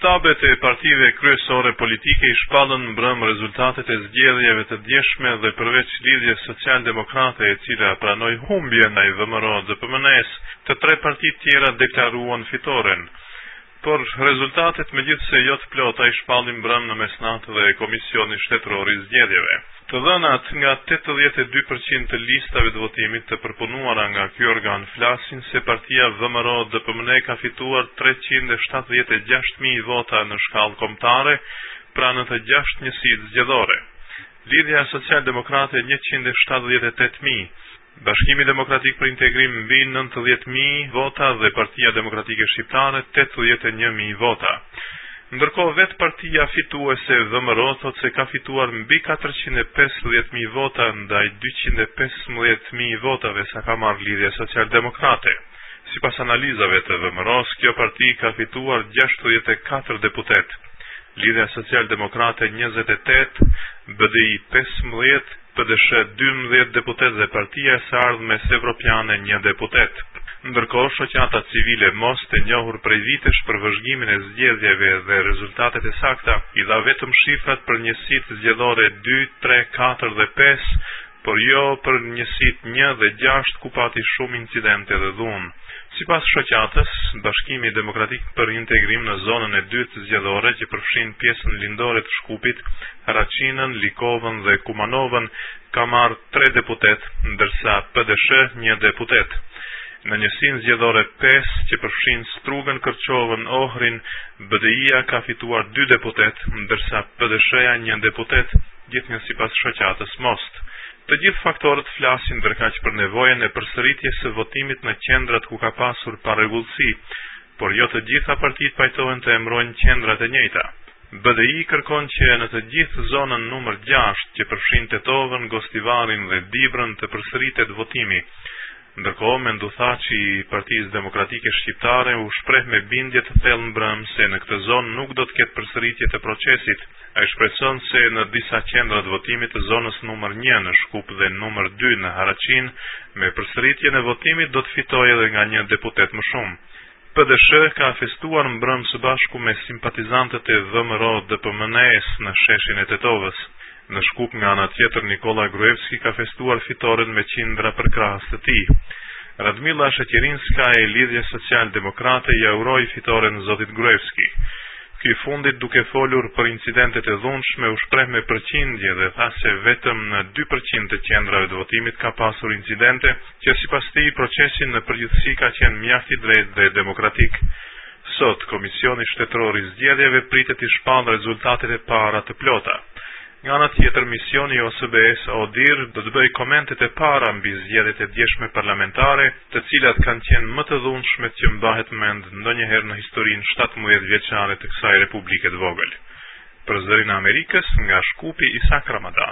Shtabet e partive kryesore politike I shpallën mbrëm rezultatet e zgjedhjeve të djeshme dhe përveç lidhjes social-demokrate e cila pranoi humbjen ndaj VMRO-DPMNE-s, të tre partitë tjera deklaruan fitoren. Por rezultatet megjithse jo të plota I shpallin mbrëm në mesnatë dhe Komisioni Shtetëror I Zgjedhjeve. Të dhënat nga 82% të listave të votimit të përpunuara nga ky organ flasin se partia VMRO-DPMNE ka fituar 376.000 vota në shkallë kombëtare pra në të 6 njësitë zgjedhore. Lidhja Social-Demokrate 178.000, Bashkimi Demokratik për Integrim mbi 90.000 vota dhe Partia Demokratike Shqiptare 81.000 vota. Ndërkohë vetë partia fituese VMRO thot se ka fituar mbi 450.000 vota ndaj 215.000 votave sa ka marrë Lidhja Social-Demokrate. Sipas analizave të VMRO-s, kjo parti ka fituar 64 deputet. Lidhja Social-Demokrate 28, BDI 15, PDSH 12 deputet dhe Partia e Ardhmes Evropiane 1 deputet. Ndërkohë, shoqata civile MOST e njohur prej vitesh për vëzhgimin e zgjedhjeve dhe rezultatet e sakta, I dha vetëm shifrat për njësitë zgjedhore 2, 3, 4 dhe 5, por jo për njësitë 1 dhe 6 ku pati shumë incidente dhe dhunë. Sipas shoqatës, Bashkimi Demokratik për Integrim në zonën e dytë zgjedhore që përfshin pjesën lindore të Shkupit, Haraçinën, Likovën dhe Kumanovën, ka marrë 3 deputet, ndërsa PDSH 1 deputet. Në njësinë zgjedhore 5, që përfshin Strugën, Kërçovën, Ohrin, BDI-a ka fituar 2 deputet, ndërsa PDSH-ja 1 deputet, gjithnjë sipas shoqatës MOST. Të gjithë faktorët flasin ndërkaq për nevojën e përsëritjes së votimit në qendrat ku ka pasur parregullsi, por jo të gjitha partitë pajtohen të emrojnë qendrat e njëjta. BDI kërkon që në të gjithë zonën numër 6, që përfshin Tetovën, Gostivarin dhe Dibrën të përsëritet votimi. Ndërkohë, Menduthaçi I Partisë Demokratike Shqiptare u shpreh me bindje të thellë mbrëm se në këtë zonë nuk do të ketë përsëritje të procesit. Ai shpreson se në disa qendra të votimit të zonës numër 1 në Shkup dhe numër 2 në Haraçin, me përsëritjen e votimit do të fitojë edhe nga 1 deputet më shumë. PDSH ka festuar mbrëm së bashku me simpatizantët e VMRO-DPMNE-s në sheshin e Tetovës. Në Shkup nga ana tjetër Nikola Gruevski ka festuar fitoren me qindra përkrahës të tij. Radmila Sheqerinska e Lidhjes Social-Demokrate ja uroi fitoren zotit Gruevski. Ky fundit duke folur për incidentet e dhunshme u shpreh me përqindje dhe tha se vetëm në 2% të qendrave të votimit ka pasur incidente, që sipas tij procesi në përgjithësi ka qenë mjaft I drejtë dhe demokratik. Sot Komisioni Shtetëror I Zgjedhjeve pritet I shpallë rezultatet e para të plota. Nga ana tjetër, misioni OSBE-s ODIHR do të bëjë komentet e para mbi zgjedhjet e djeshme parlamentare, të cilat kanë qenë më të dhunshme që mbahet mend ndonjëherë në historinë 17 vjeçare të kësaj republike të vogël. Për zërin e Amerikës, nga Shkupi, Isak Ramadan.